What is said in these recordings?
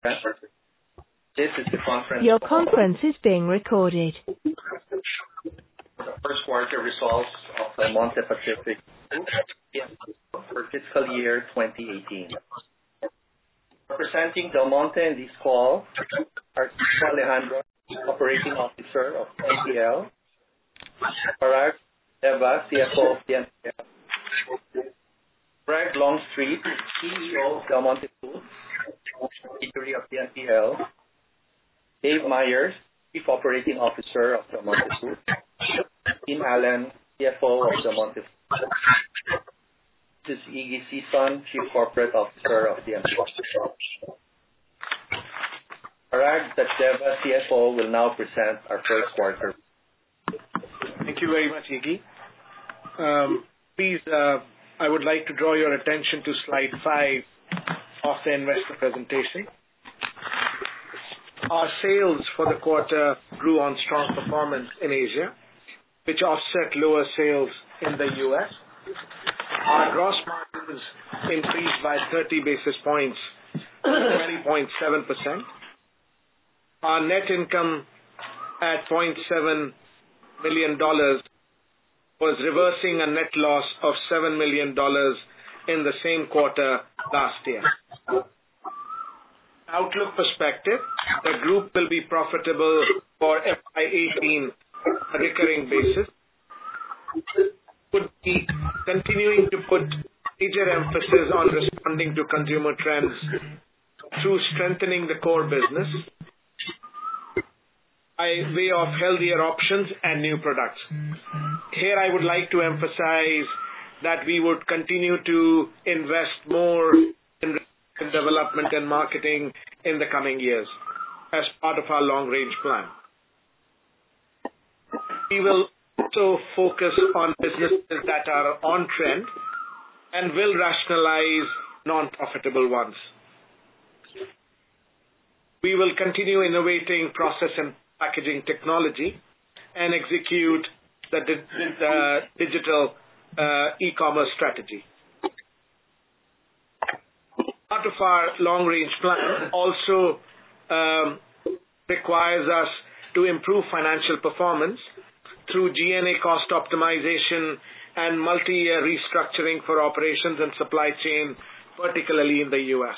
This is the conference. Your conference is being recorded. The first quarter results of Del Monte Pacific for fiscal year 2018. Representing Del Monte in this call are Chico Alejandro, Operating Officer of DMPL, Parag Deva, CFO of DMPL, Greg Longstreet, CEO of Del Monte Foods, subsidiary of DMPL, Dave Myers, Chief Operating Officer of Del Monte Foods, Tim Allen, CFO of Del Monte Foods. This is Iggy Sison, Chief Corporate Officer of DMPL. Parag Deva, CFO, will now present our first quarter. Thank you very much, Iggy. Please, I would like to draw your attention to slide 5 of the investor presentation. Our sales for the quarter grew on strong performance in Asia, which offset lower sales in the U.S. Our gross margins increased by 30 basis points to 20.7%. Our net income at $0.7 million was reversing a net loss of $7 million in the same quarter last year. Outlook perspective, the group will be profitable for FY18 on a recurring basis. Would be continuing to put major emphasis on responding to consumer trends through strengthening the core business by way of healthier options and new products. Here I would like to emphasize that we would continue to invest more in development and marketing in the coming years as part of our long-range plan. We will also focus on businesses that are on trend and will rationalize non-profitable ones. We will continue innovating process and packaging technology and execute the digital e-commerce strategy. Part of our long-range plan also requires us to improve financial performance through G&A cost optimization and multi-year restructuring for operations and supply chain, particularly in the U.S.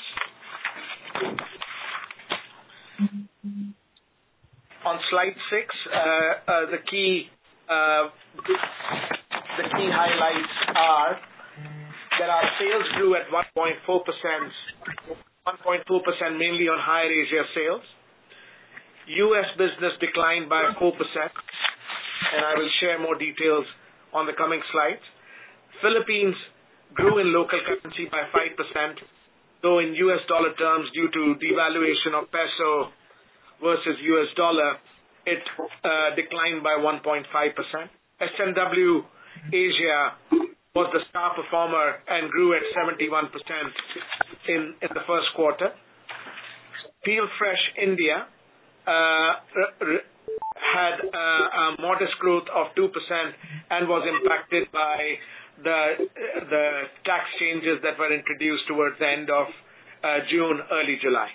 On slide 6, the key highlights are that our sales grew at 1.4%, mainly on higher Asia sales. U.S. business declined by 4%, and I will share more details on the coming slides. Philippines grew in local currency by 5%, though in U.S. dollar terms, due to devaluation of peso versus U.S. dollar, it declined by 1.5%. S&W Asia was the star performer and grew at 71% in the first quarter. Peel Fresh India had a modest growth of 2% and was impacted by the tax changes that were introduced towards the end of June, early July.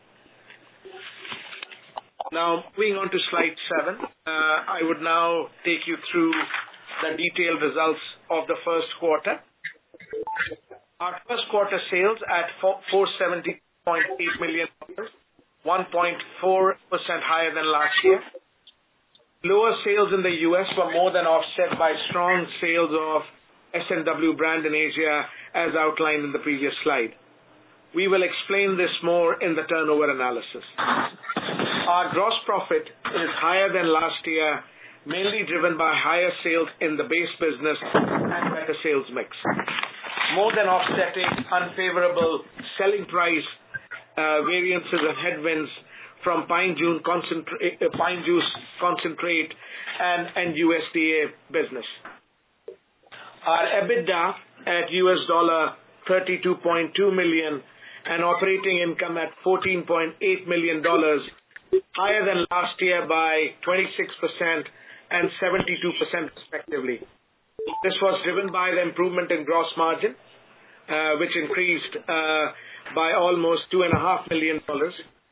Now, moving on to slide 7, I would now take you through the detailed results of the first quarter. Our first quarter sales at $470.8 million, 1.4% higher than last year. Lower sales in the U.S. were more than offset by strong sales of S&W brand in Asia, as outlined in the previous slide. We will explain this more in the turnover analysis. Our gross profit is higher than last year, mainly driven by higher sales in the base business and better sales mix, more than offsetting unfavorable selling price variances and headwinds from pine juice concentrate and USDA business. Our EBITDA at $32.2 million and operating income at $14.8 million, higher than last year by 26% and 72% respectively. This was driven by the improvement in gross margin, which increased by almost $2.5 million,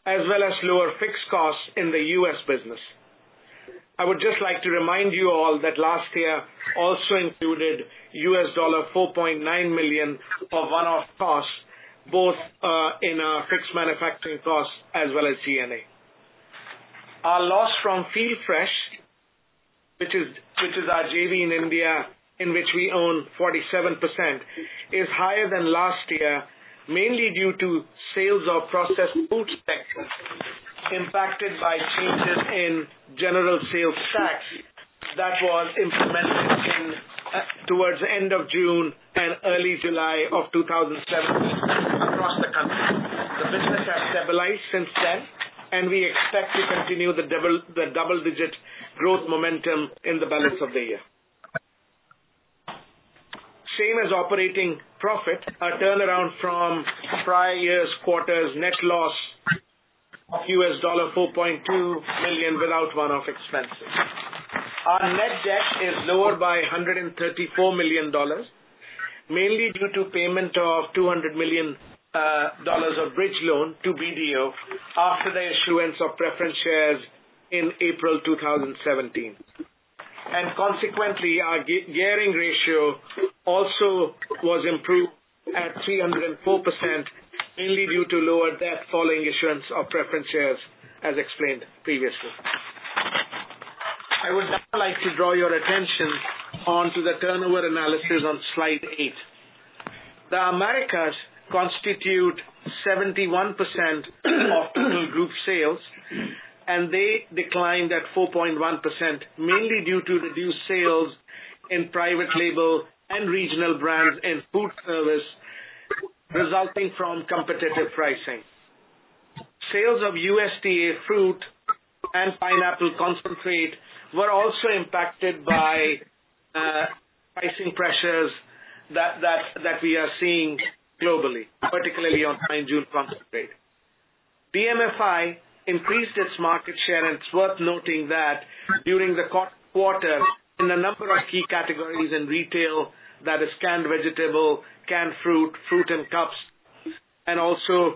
as well as lower fixed costs in the U.S. business. I would just like to remind you all that last year also included $4.9 million of one-off costs, both in our fixed manufacturing costs as well as G&A. Our loss from Field Fresh, which is our JV in India, in which we own 47%, is higher than last year, mainly due to sales of processed food sector impacted by changes in general sales tax that was implemented towards the end of June and early July of 2017 across the country. The business has stabilized since then, and we expect to continue the double-digit growth momentum in the balance of the year. Same as operating profit, a turnaround from prior year's quarter's net loss of $4.2 million without one-off expenses. Our net debt is lower by $134 million, mainly due to payment of $200 million of bridge loan to BDO after the issuance of preference shares in April 2017. And consequently, our gearing ratio also was improved at 304%, mainly due to lower debt following issuance of preference shares, as explained previously. I would now like to draw your attention onto the turnover analysis on slide 8. The Americas constitute 71% of total group sales, and they declined at 4.1%, mainly due to reduced sales in private label and regional brands in food service, resulting from competitive pricing. Sales of USDA fruit and pineapple concentrate were also impacted by pricing pressures that we are seeing globally, particularly on pine June concentrate. DMFI increased its market share, and it's worth noting that during the quarter, in a number of key categories in retail, that is canned vegetable, canned fruit and cups, and also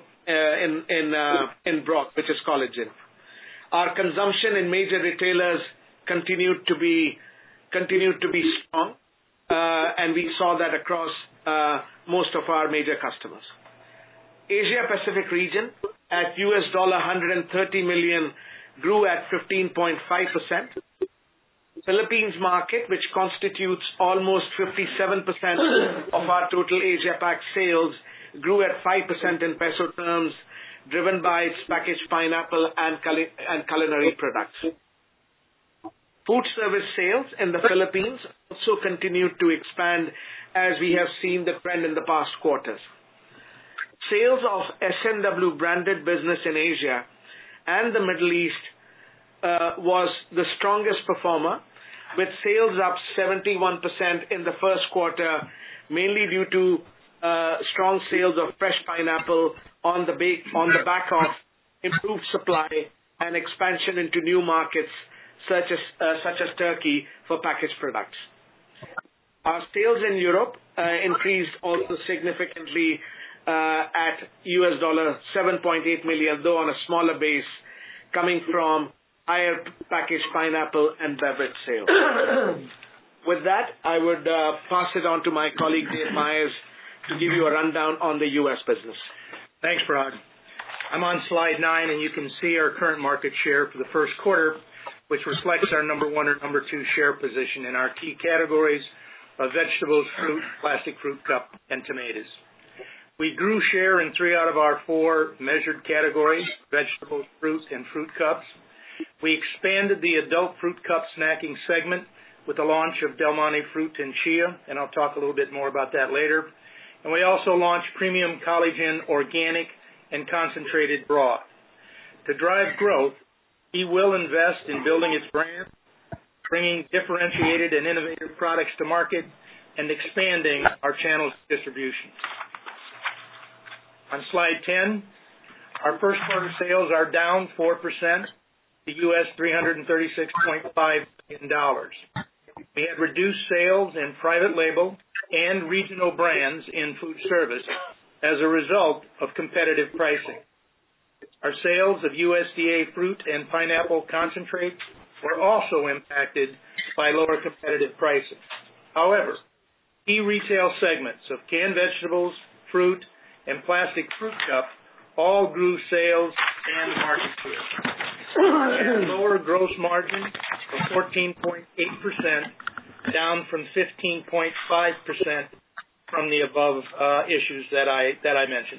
in broth, which is collagen. Our consumption in major retailers continued to be strong, and we saw that across most of our major customers. Asia Pacific region at $130 million grew at 15.5%. Philippines market, which constitutes almost 57% of our total Asia Pac sales, grew at 5% in peso terms, driven by its packaged pineapple and culinary products. Food service sales in the Philippines also continued to expand, as we have seen the trend in the past quarters. Sales of S&W branded business in Asia and the Middle East was the strongest performer, with sales up 71% in the first quarter, mainly due to strong sales of fresh pineapple on the back of improved supply and expansion into new markets such as Turkey for packaged products. Our sales in Europe increased also significantly at $7.8 million, though on a smaller base, coming from higher packaged pineapple and beverage sales. With that, I would pass it on to my colleague Dave Myers to give you a rundown on the U.S. business. Thanks, Parag. I'm on slide 9, and you can see our current market share for the first quarter, which reflects our number 1 or number 2 share position in our key categories of vegetables, fruit, plastic fruit cup, and tomatoes. We grew share in 3 out of our 4 measured categories, vegetables, fruit, and fruit cups. We expanded the adult fruit cup snacking segment with the launch of Del Monte Fruit and Chia, and I'll talk a little bit more about that later. And we also launched premium collagen, organic, and concentrated broth. To drive growth, he will invest in building its brand, bringing differentiated and innovative products to market, and expanding our channels of distribution. On slide 10, our first quarter sales are down 4% to $336.5 million. We had reduced sales in private label and regional brands in food service as a result of competitive pricing. Our sales of USDA fruit and pineapple concentrates were also impacted by lower competitive pricing. However, key retail segments of canned vegetables, fruit, and plastic fruit cup all grew sales and market share. Lower gross margin of 14.8%, down from 15.5% from the above issues that I mentioned.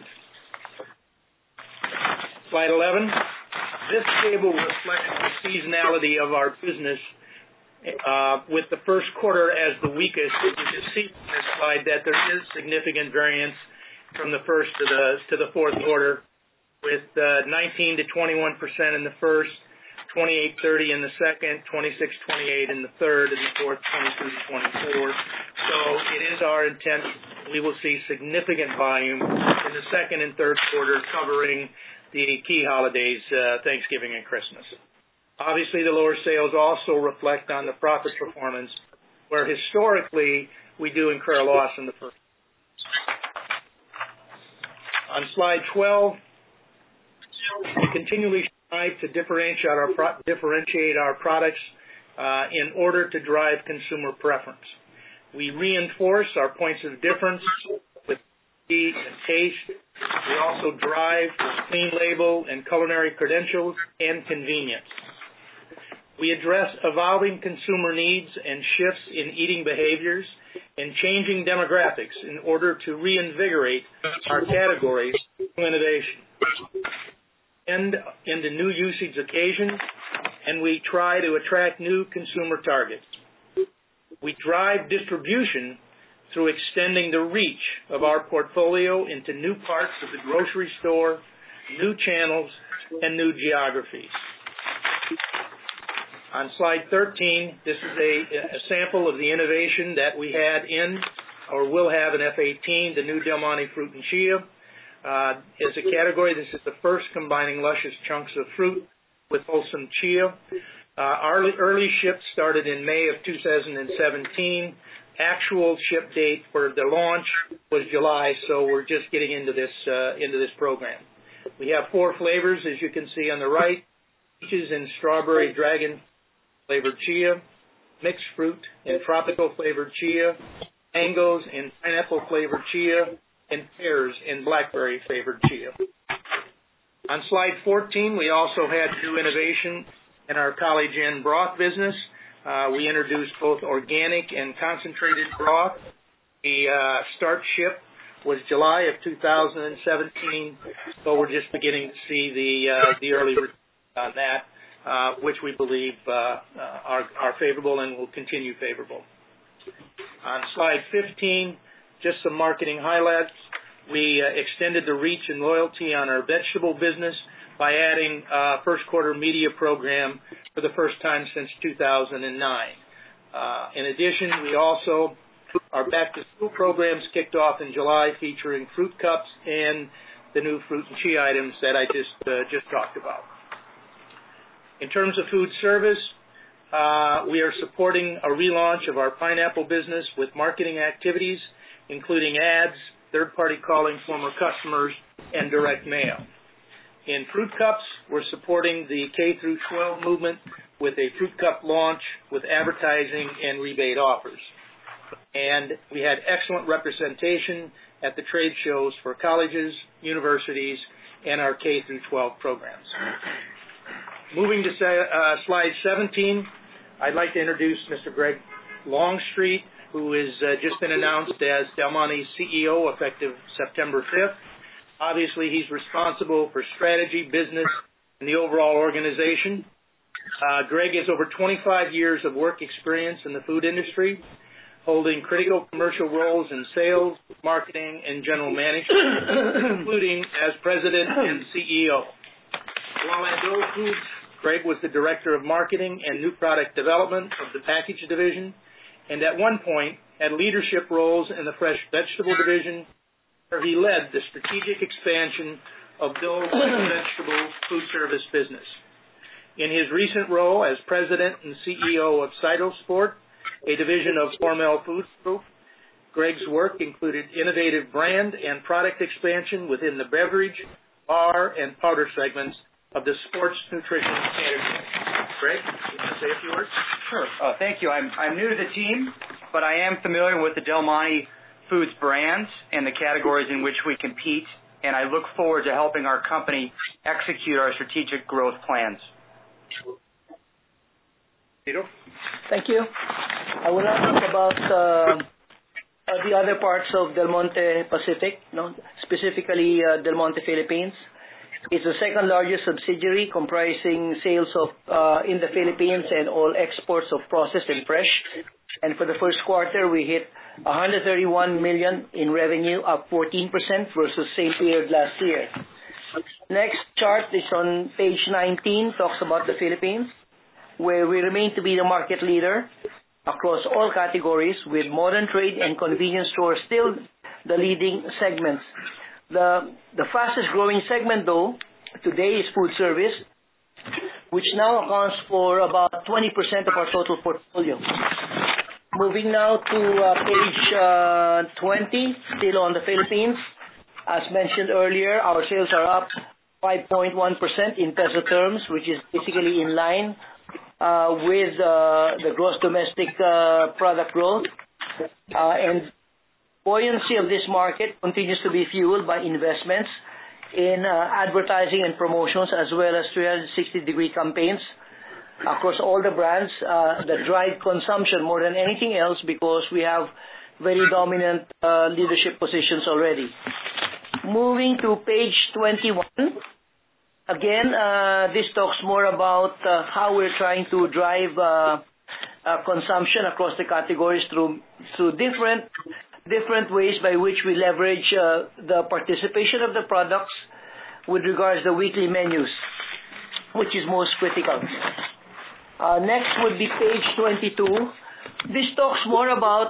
Slide 11. This table reflects the seasonality of our business with the first quarter as the weakest. You can see from this slide that there is significant variance from the first to the fourth quarter, with 19 to 21% in the first, 28-30 in the second, 26-28 in the third, and the fourth, 22-24. So it is our intent we will see significant volume in the second and third quarter, covering the key holidays, Thanksgiving and Christmas. Obviously, the lower sales also reflect on the profit performance, where historically we do incur a loss in the first. On slide 12, we continually strive to differentiate our products in order to drive consumer preference. We reinforce our points of difference with speed and taste. We also drive clean label and culinary credentials and convenience. We address evolving consumer needs and shifts in eating behaviors and changing demographics in order to reinvigorate our categories through innovation and into new usage occasions, and we try to attract new consumer targets. We drive distribution through extending the reach of our portfolio into new parts of the grocery store, new channels, and new geographies. On slide 13, this is a sample of the innovation that we had in or will have in F18, the new Del Monte Fruit and Chia. As a category, this is the first combining luscious chunks of fruit with wholesome chia. Our early ship started in May of 2017. Actual ship date for the launch was July, so we're just getting into this program. We have 4 flavors, as you can see on the right: peaches and strawberry dragon flavored chia, mixed fruit and tropical flavored chia, mangoes and pineapple flavored chia, and pears and blackberry flavored chia. On slide 14, we also had new innovation in our College Inn broth business. We introduced both organic and concentrated broth. The start ship was July of 2017, so we're just beginning to see the early returns on that, which we believe are favorable and will continue favorable. On slide 15, just some marketing highlights. We extended the reach and loyalty on our vegetable business by adding a first quarter media program for the first time since 2009. In addition, our back to school programs kicked off in July, featuring fruit cups and the new fruit and chia items that I just talked about. In terms of food service, we are supporting a relaunch of our pineapple business with marketing activities, including ads, third-party calling former customers, and direct mail. In fruit cups, we're supporting the K-12 movement with a fruit cup launch with advertising and rebate offers. And we had excellent representation at the trade shows for colleges, universities, and our K-12 programs. Moving to slide 17, I'd like to introduce Mr. Greg Longstreet, who has just been announced as Del Monte's CEO effective September 5th. Obviously, he's responsible for strategy, business, and the overall organization. Greg has over 25 years of work experience in the food industry, holding critical commercial roles in sales, marketing, and general management, including as president and CEO. While at Dole Foods, Greg was the director of marketing and new product development of the package division, and at one point had leadership roles in the fresh vegetable division, where he led the strategic expansion of Dole's vegetable food service business. In his recent role as president and CEO of Cytosport, a division of Hormel Foods Group, Greg's work included innovative brand and product expansion within the beverage, bar and powder segments of the sports nutrition category. Greg, you want to say a few words? Sure. Thank you. I'm new to the team, but I am familiar with the Del Monte Foods brands and the categories in which we compete, and I look forward to helping our company execute our strategic growth plans. Tito? Thank you. I will now talk about the other parts of Del Monte Pacific, specifically Del Monte Philippines. It's the second largest subsidiary, comprising sales of in the Philippines and all exports of processed and fresh. And for the first quarter, we hit 131 million in revenue, up 14% versus same period last year. Next chart is on page 19, talks about the Philippines, where we remain to be the market leader across all categories, with modern trade and convenience stores still the leading segments. The fastest growing segment, though, today is food service, which now accounts for about 20% of our total portfolio. Moving now to page 20, still on the Philippines. As mentioned earlier, our sales are up 5.1% in peso terms, which is basically in line with the gross domestic product growth. And buoyancy of this market continues to be fueled by investments in advertising and promotions, as well as 360-degree campaigns across all the brands that drive consumption more than anything else, because we have very dominant leadership positions already. Moving to page 21. Again, this talks more about how we're trying to drive consumption across the categories through different ways by which we leverage the participation of the products with regards to the weekly menus, which is most critical. Next would be page 22. This talks more about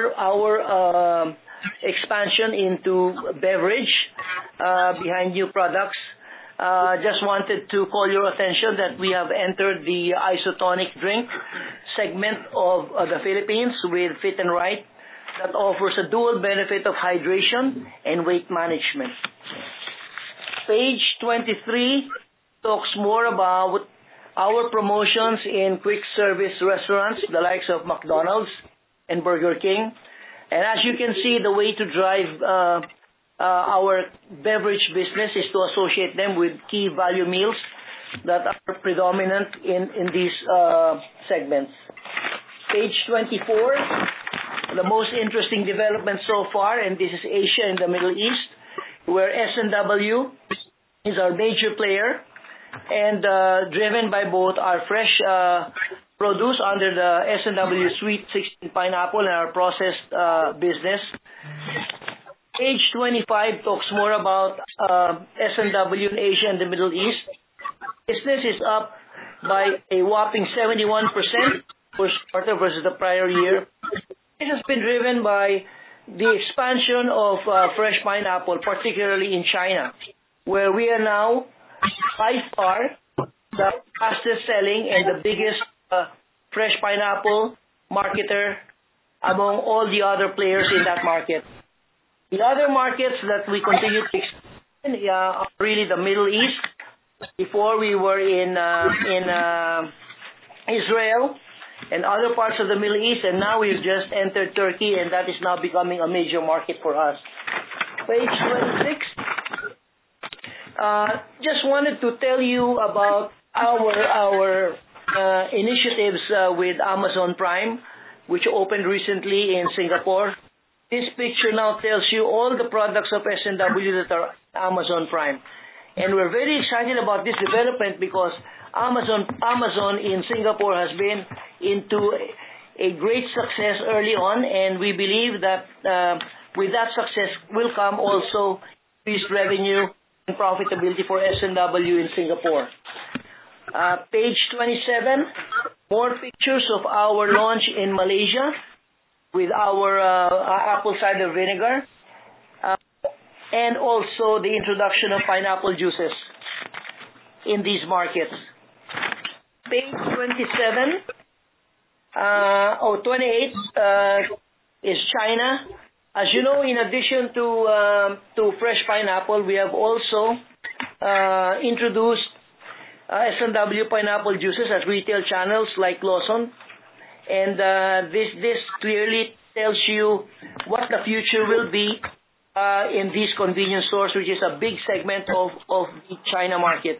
our expansion into beverage behind new products. Just wanted to call your attention that we have entered the isotonic drink segment of the Philippines with Fit and Right, that offers a dual benefit of hydration and weight management. Page 23 talks more about our promotions in quick service restaurants, the likes of McDonald's and Burger King. And as you can see, the way to drive our beverage business is to associate them with key value meals that are predominant in these segments. Page 24, the most interesting development so far, and this is Asia and the Middle East, where S&W is our major player, and driven by both our fresh produce under the S&W Sweet 16 Pineapple and our processed business. Page 25 talks more about S&W in Asia and the Middle East. Business is up by a whopping 71% first quarter versus the prior year. It has been driven by the expansion of fresh pineapple, particularly in China, where we are now by far the fastest selling and the biggest fresh pineapple marketer among all the other players in that market. The other markets that we continue to expand are really the Middle East. Before we were in Israel and other parts of the Middle East, and now we've just entered Turkey, and that is now becoming a major market for us. Page 26. Just wanted to tell you about our initiatives with Amazon Prime, which opened recently in Singapore. This picture now tells you all the products of S&W that are Amazon Prime. And we're very excited about this development because Amazon in Singapore has been into a great success early on, and we believe that with that success will come also increased revenue and profitability for S&W in Singapore. Page 27, more pictures of our launch in Malaysia with our apple cider vinegar, and also the introduction of pineapple juices in these markets. Page 28 is China. As you know, in addition to fresh pineapple, we have also introduced S&W pineapple juices at retail channels like Lawson, and this clearly tells you what the future will be in these convenience stores, which is a big segment of the China market.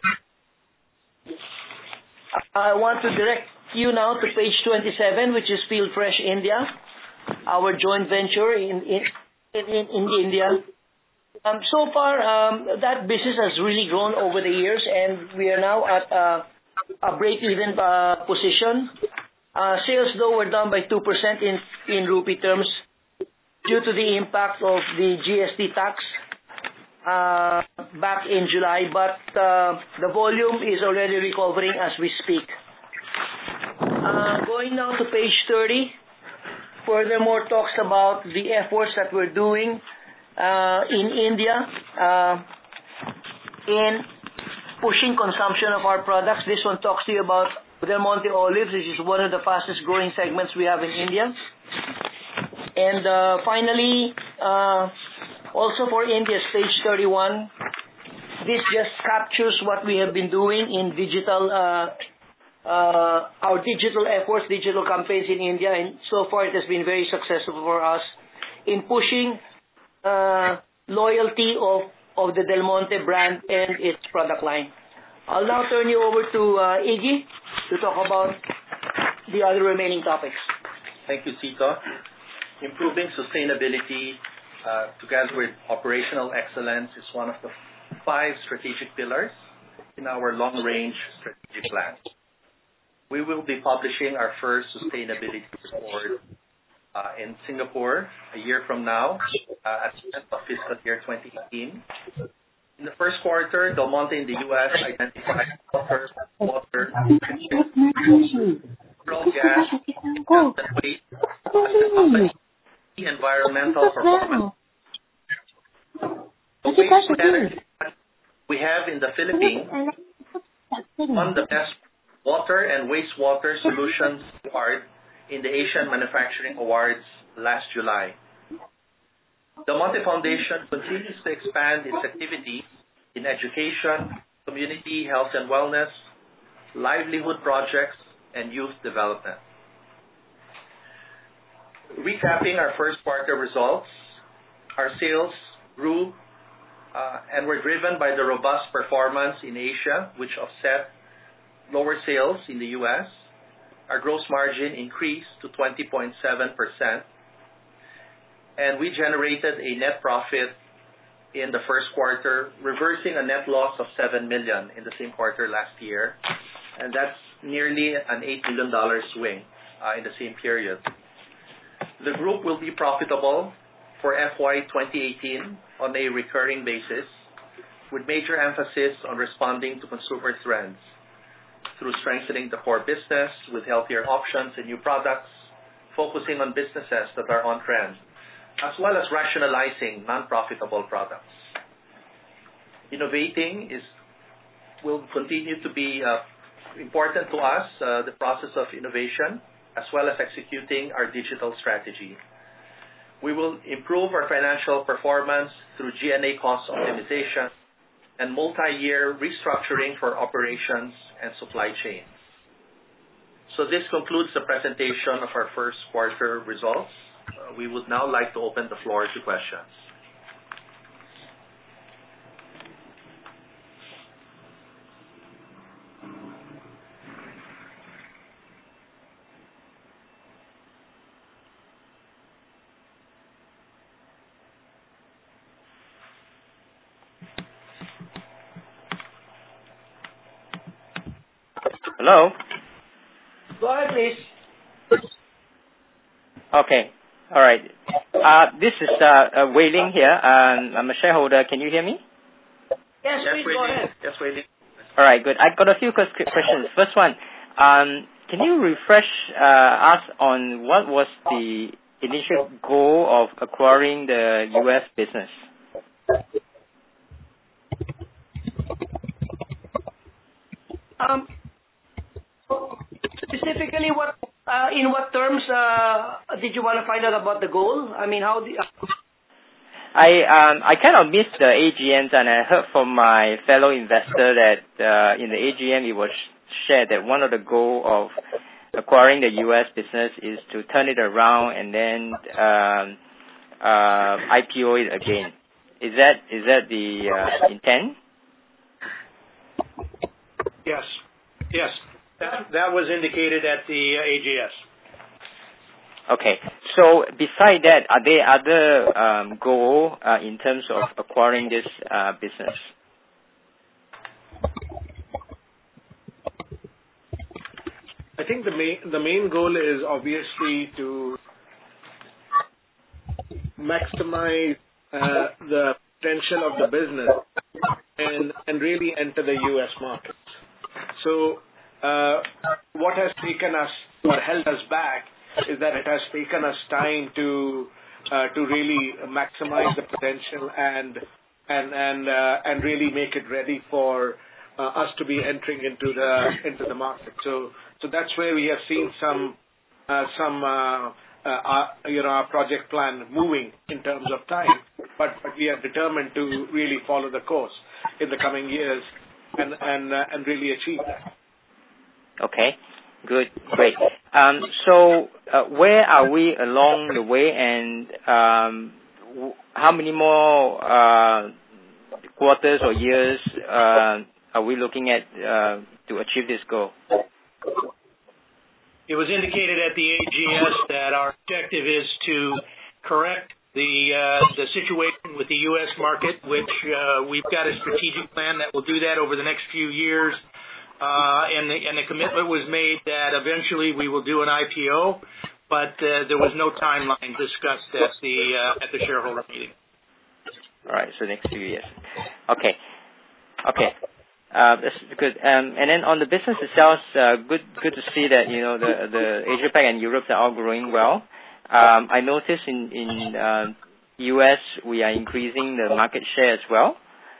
I want to direct you now to page 27, which is Field Fresh India, our joint venture in India. So far, that business has really grown over the years, and we are now at a break-even position. Sales, though, were down by 2% in rupee terms due to the impact of the GST tax back in July, but the volume is already recovering as we speak. Going now to page 30, furthermore talks about the efforts that we're doing in India in pushing consumption of our products. This one talks to you about Del Monte Olives, which is one of the fastest growing segments we have in India. And finally, also for India's page 31, this just captures what we have been doing in digital, our digital efforts, digital campaigns in India, and so far it has been very successful for us in pushing loyalty of the Del Monte brand and its product line. I'll now turn you over to Iggy to talk about the other remaining topics. Thank you, Cito. Improving sustainability together with operational excellence is one of the 5 strategic pillars in our long-range strategic plan. We will be publishing our first sustainability report in Singapore a year from now at the end of fiscal year 2018. In the first quarter, Del Monte in the U.S. identified water, natural gas, and waste as the company's key environmental performance. The waste-to-energy we have in the Philippines won the best water and wastewater solutions award in the Asian Manufacturing Awards last July. Del Monte Foundation continues to expand its activities in education, community health and wellness, livelihood projects, and youth development. Recapping our first quarter results, our sales grew and were driven by the robust performance in Asia, which offset lower sales in the U.S. Our gross margin increased to 20.7%, and we generated a net profit in the first quarter, reversing a net loss of $7 million in the same quarter last year, and that's nearly an $8 million swing in the same period. The group will be profitable for FY 2018 on a recurring basis, with major emphasis on responding to consumer trends through strengthening the core business with healthier options and new products, focusing on businesses that are on trend, as well as rationalizing non-profitable products. Innovating will continue to be important to us, the process of innovation, as well as executing our digital strategy. We will improve our financial performance through G&A cost optimization and multi-year restructuring for operations and supply chain. So this concludes the presentation of our first quarter results. We would now like to open the floor to questions. Hello? Go ahead, please. Okay. All right. This is Wei Ling here. I'm a shareholder. Can you hear me? Yes, please go ahead. Yes, Wei Ling. All right, good. I've got a few questions. First one, can you refresh us on what was the initial goal of acquiring the U.S. business? Specifically, in what terms did you want to find out about the goal? I mean, how? I kind of missed the AGMs, and I heard from my fellow investor that in the AGM it was shared that one of the goal of acquiring the U.S. business is to turn it around and then IPO it again. Is that the intent? Yes. That was indicated at the AGS. Okay. So beside that, are there other goals in terms of acquiring this business? I think the main goal is obviously to maximize the potential of the business and really enter the U.S. markets. So what has taken us or held us back is that it has taken us time to really maximize the potential and really make it ready for us to be entering into the market. So that's where we have seen some our project plan moving in terms of time, but we are determined to really follow the course in the coming years and really achieve that. Okay, good, great. So where are we along the way, and how many more quarters or years are we looking at to achieve this goal? It was indicated at the AGS that our objective is to correct the situation with the U.S. market, which we've got a strategic plan that will do that over the next few years. And the commitment was made that eventually we will do an IPO, but there was no timeline discussed at the shareholder meeting. All right, so next few years. Okay. That's good. And then on the business itself, good to see that the Asia Pac and Europe are all growing well. I noticed in US we are increasing the market share as well.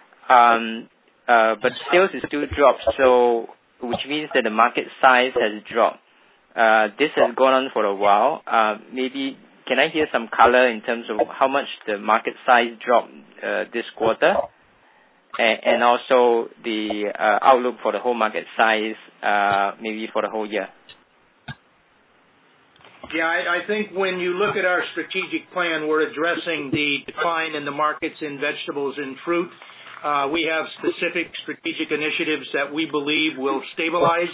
But sales is still dropped, so which means that the market size has dropped. This has gone on for a while. Maybe can I hear some color in terms of how much the market size dropped this quarter, and also the outlook for the whole market size, maybe for the whole year? Yeah, I think when you look at our strategic plan, we're addressing the decline in the markets in vegetables and fruit. We have specific strategic initiatives that we believe will stabilize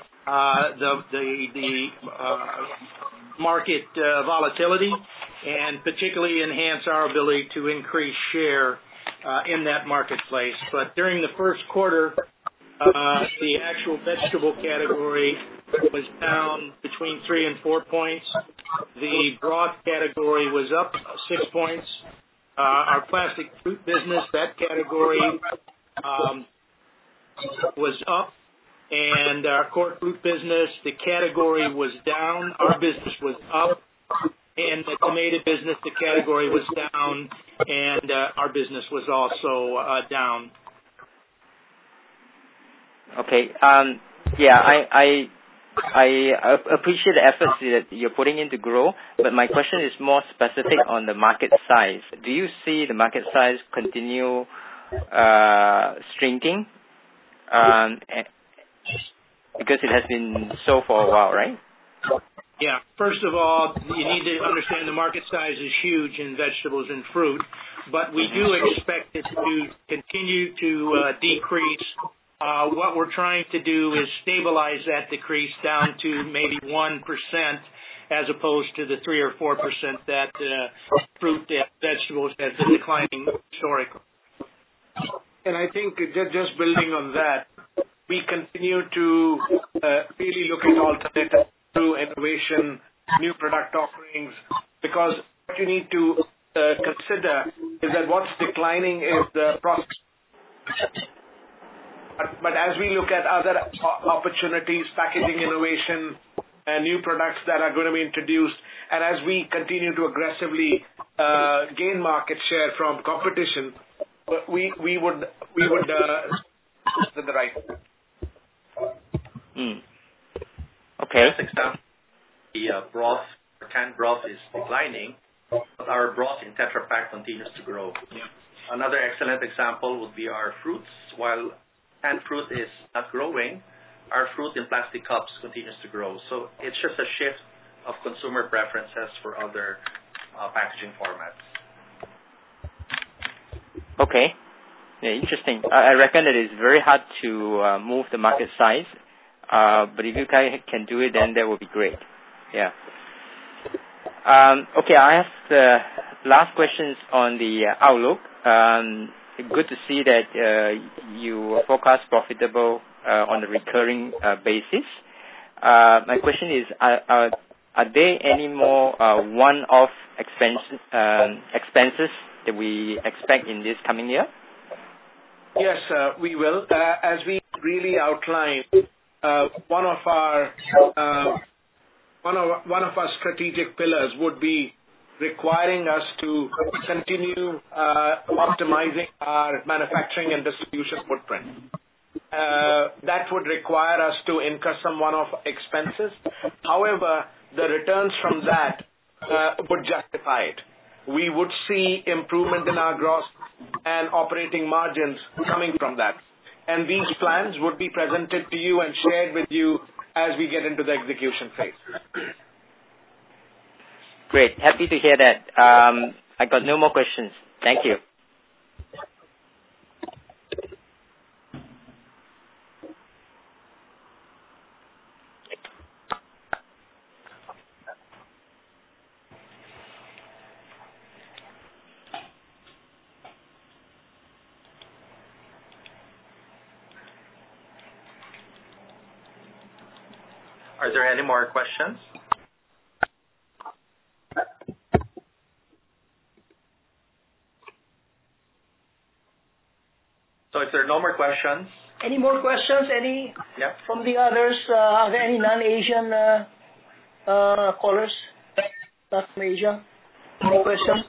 the market volatility and particularly enhance our ability to increase share in that marketplace. But during the first quarter, the actual vegetable category was down between 3 and 4 points. The broth category was up 6 points. Our plastic fruit business, that category was up, and our core fruit business, the category was down. Our business was up, and the tomato business, the category was down, and our business was also down. Okay. Yeah, I appreciate the efforts that you're putting in to grow, but my question is more specific on the market size. Do you see the market size continue shrinking? Because it has been so for a while, right? Yeah. First of all, you need to understand the market size is huge in vegetables and fruit, but we do expect it to continue to decrease. What we're trying to do is stabilize that decrease down to maybe 1%, as opposed to the 3 or 4% that fruit and vegetables has been declining historically. And I think just building on that, we continue to really look at alternatives through innovation, new product offerings, because what you need to consider is that what's declining is the process. But as we look at other opportunities, packaging innovation, and new products that are going to be introduced, and as we continue to aggressively gain market share from competition, we would to the right. Okay. The broth, canned broth is declining. but our broth in Tetra Pak continues to grow. Yeah. Another excellent example would be our fruits. While canned fruit is not growing, our fruit in plastic cups continues to grow. So it's just a shift of consumer preferences for other packaging formats. Okay. Yeah, interesting. I reckon that it's very hard to move the market size, but if you guys can do it, then that would be great. Yeah. Okay, I have the last questions on the outlook. Good to see that you forecast profitable on a recurring basis. My question is, are there any more one-off expenses that we expect in this coming year? Yes, we will. As we really outlined, one of our strategic pillars would be requiring us to continue optimizing our manufacturing and distribution footprint. That would require us to incur some one-off expenses. However, the returns from that would justify it. We would see improvement in our gross and operating margins coming from that. And these plans would be presented to you and shared with you as we get into the execution phase. Great. Happy to hear that. I got no more questions. Thank you. Are there any more questions? So if there are no more questions. Any more questions? Any Yeah. from the others? Are there any non-Asian callers? Not from Asia? Any questions?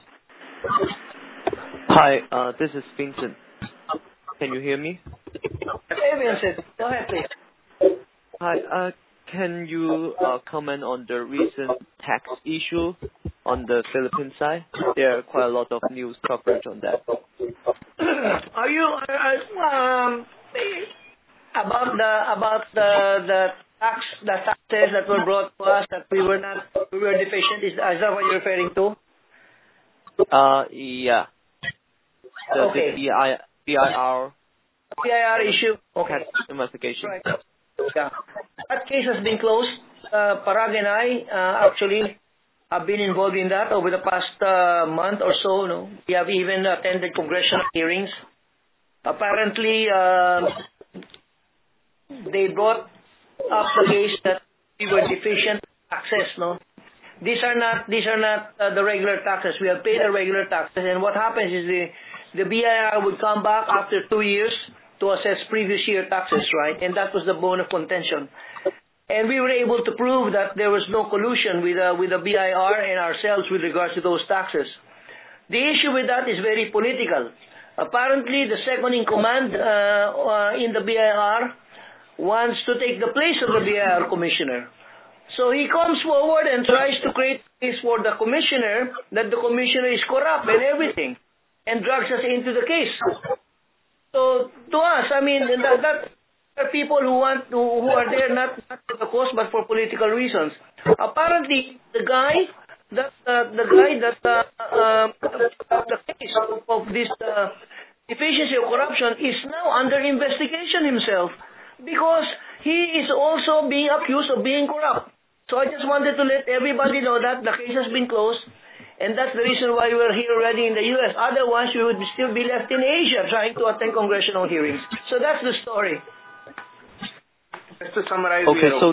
Hi, this is Vincent. Can you hear me? Hey, Vincent. Go ahead, please. Hi, can you comment on the recent tax issue on the Philippine side? There are quite a lot of news coverage on that. Are you about the taxes that were brought to us that we were deficient? Is that what you're referring to? Yeah. Okay. The BIR issue. Okay. investigation. Right. Yeah. That case has been closed. Parag and I actually have been involved in that over the past month or so. No? We have even attended congressional hearings. Apparently, they brought up the case that we were deficient taxes. No, these are not the regular taxes. We have paid the regular taxes, and what happens is the BIR would come back after 2 years to assess previous year taxes, right? And that was the bone of contention. And we were able to prove that there was no collusion with the BIR and ourselves with regards to those taxes. The issue with that is very political. Apparently, the second in command in the BIR wants to take the place of the BIR commissioner. So he comes forward and tries to create a case for the commissioner that the commissioner is corrupt and everything, and drags us into the case. So to us, I mean, that are people who are there not for the cause but for political reasons. Apparently, the case of this deficiency of corruption is now under investigation himself because he is also being accused of being corrupt. So I just wanted to let everybody know that the case has been closed, and that's the reason why we're here already in the U.S. Otherwise, we would still be left in Asia trying to attend congressional hearings. So that's the story. Just to summarize,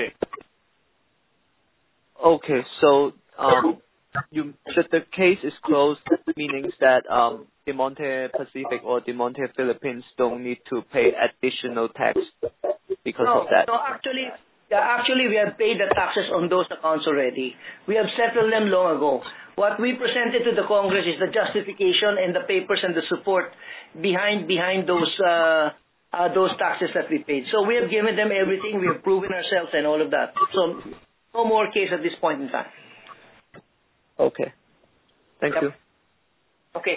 Okay, so the case is closed, meaning that Del Monte Pacific or Del Monte Philippines don't need to pay additional tax because of that. No, actually, we have paid the taxes on those accounts already. We have settled them long ago. What we presented to the Congress is the justification and the papers and the support behind those taxes that we paid. So we have given them everything. We have proven ourselves and all of that. So no more case at this point in time. Okay. Thank you. Okay.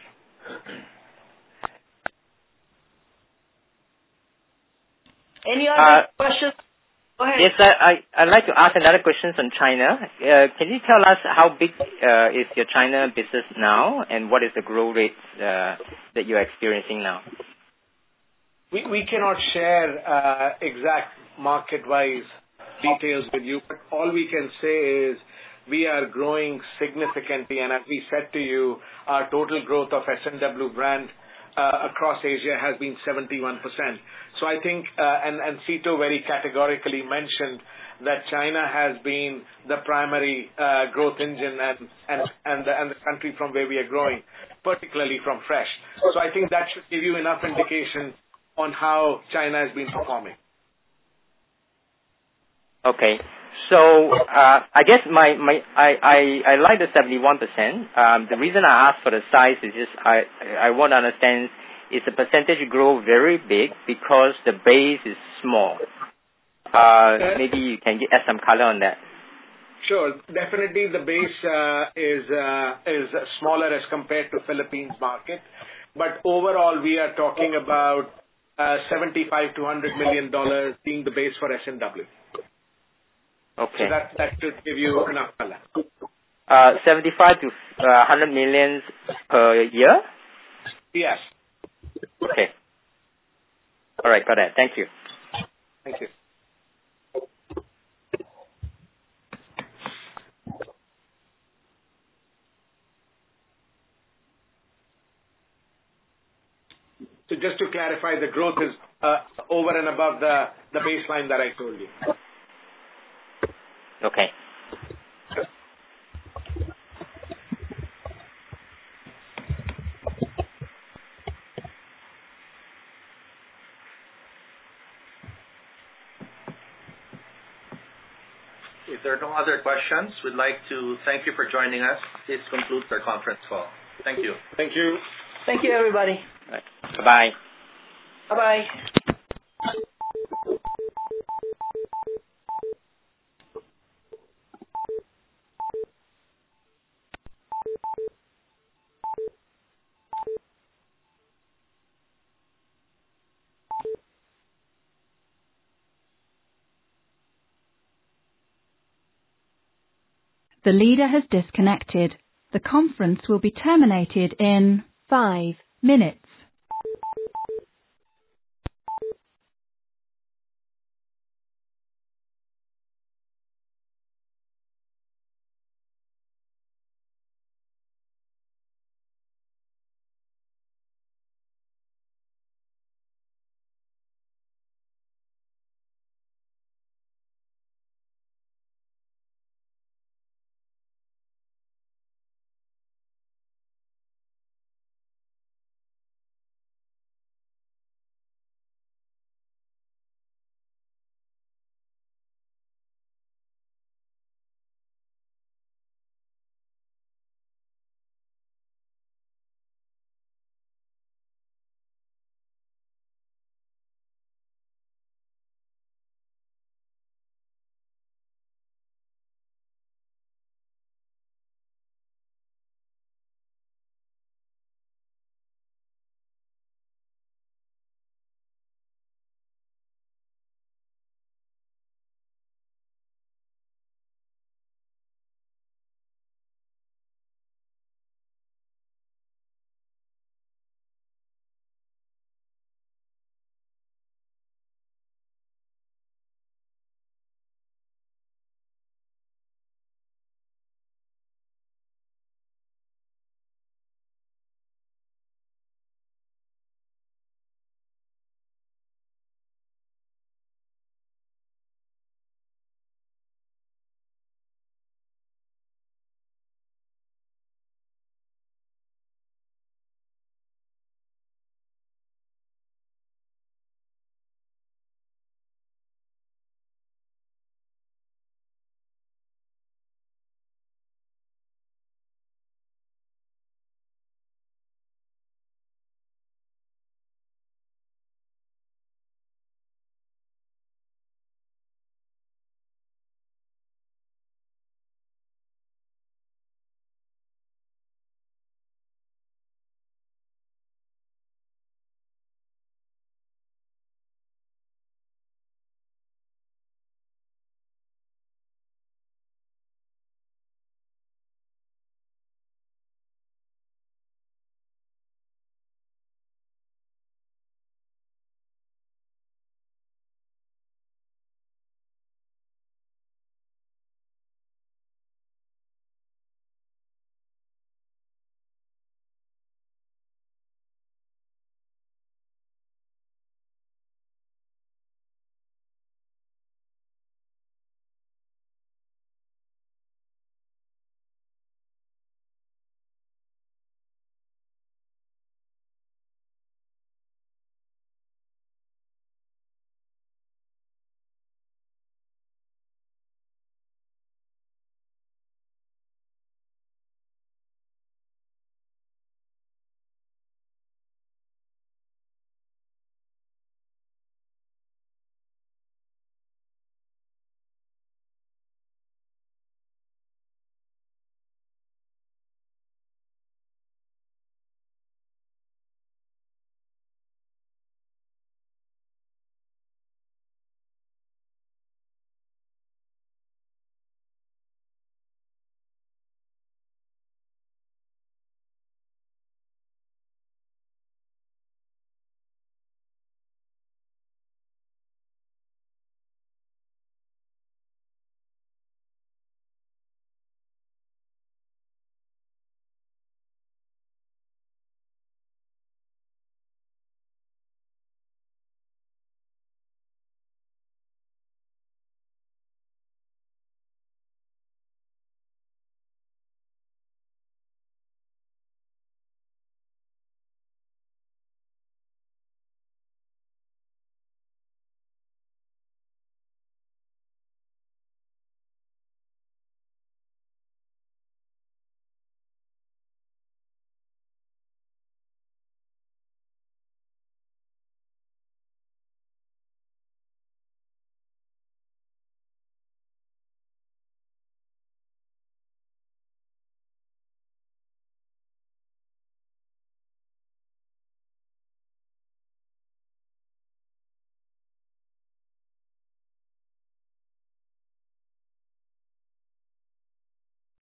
Any other questions? Go ahead. Yes, I'd like to ask another question on China. Can you tell us how big is your China business now, and what is the growth rate that you're experiencing now? We cannot share exact market-wise details with you, but all we can say is we are growing significantly, and as we said to you, our total growth of S&W brand across Asia has been 71%. So I think, and Cito very categorically mentioned that China has been the primary growth engine and the country from where we are growing, particularly from fresh. So I think that should give you enough indication on how China has been performing. Okay. So I guess I like the 71%. The reason I asked for the size is just I want to understand, is the percentage grow very big because the base is small? Maybe you can add some color on that. Sure. Definitely the base is smaller as compared to Philippines market, but overall we are talking about $75 to $100 million being the base for S&W. Okay. So that should give you enough color. 75 to 100 million per year? Yes. Okay. All right, got that. Thank you. Thank you. So just to clarify, the growth is over and above the baseline that I told you. Okay. If there are no other questions, we'd like to thank you for joining us. This concludes our conference call. Thank you. Thank you. Thank you, everybody. Right. Bye-bye. Bye-bye. The leader has disconnected. The conference will be terminated in 5 minutes.